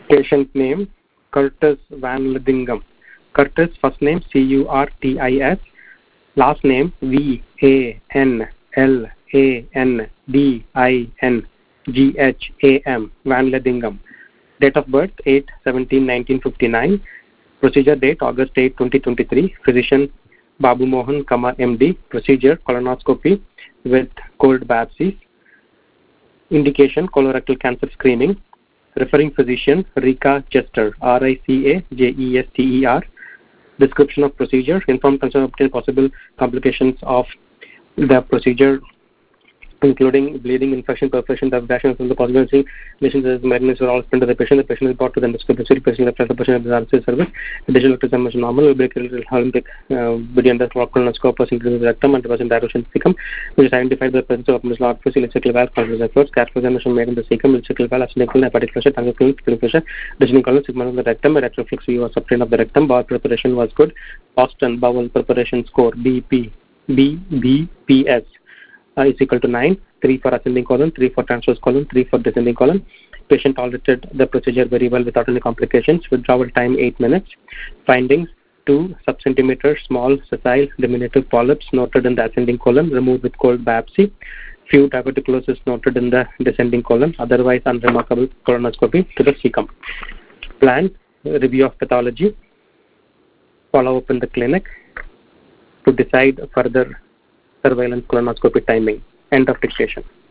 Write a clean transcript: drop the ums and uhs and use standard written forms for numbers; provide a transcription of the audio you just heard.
Patient name Curtis Van Ledingham. Curtis, first name Curtis, last name Vanlandingham, Van Ledingham. Date of birth 8/17/1959. Procedure date August 8, 2023. Physician Babu Mohan, MD. Procedure colonoscopy with cold biopsies. Indication colorectal cancer screening. Referring physician Rika Chester, RICAJESTER. Description of procedure. Informed consent obtain possible complications of the procedure, including bleeding, infection, perforation, abduction, and the possibility lesions as madness are all spent to the patient. The patient is brought to the endoscopy. Patient left the patient the RC service. Additional examination normal. Olympic body under colonoscope was increased the rectum and present dilation cecum, which is identified by the presence of abdominal orifice, electrical valve, conscious efforts. Careful examination made in the cecum, electrical valve, ascending colon, hepatic pressure, tongue filling pressure, descending colon, sigma of the rectum, rectal flux view was obtained of the rectum. Bowel preparation was good. Boston bowel preparation score BBPS is equal to 9, 3 for ascending colon, 3 for transverse colon, 3 for descending colon. Patient tolerated the procedure very well without any complications. Withdrawal time 8 minutes. Findings: 2 sub-centimeter small sessile diminutive polyps noted in the ascending colon, removed with cold biopsy. Few diverticulosis noted in the descending colon, otherwise unremarkable colonoscopy to the cecum. Plan: review of pathology, follow up in the clinic to decide further surveillance colonoscopy timing. End of dictation.